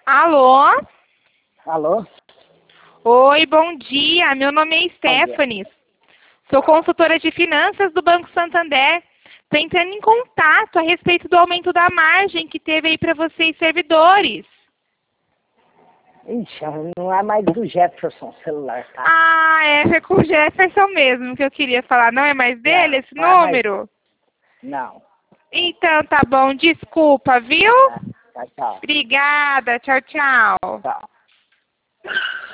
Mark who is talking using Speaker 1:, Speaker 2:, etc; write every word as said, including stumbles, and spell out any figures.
Speaker 1: Alô?
Speaker 2: Alô?
Speaker 1: Oi, bom dia. Meu nome é Stephanie. Sou consultora de finanças do Banco Santander. Estou entrando em contato a respeito do aumento da margem que teve aí para vocês, servidores.
Speaker 2: Ixi, não é mais do Jefferson celular, tá?
Speaker 1: Ah, é, é com o Jefferson mesmo que eu queria falar. Não é mais dele
Speaker 2: Não,
Speaker 1: esse
Speaker 2: não é mais-
Speaker 1: número?
Speaker 2: Não.
Speaker 1: Então tá bom, desculpa, viu?
Speaker 2: Tá, tchau,
Speaker 1: Obrigada, tchau, tchau.
Speaker 2: tchau.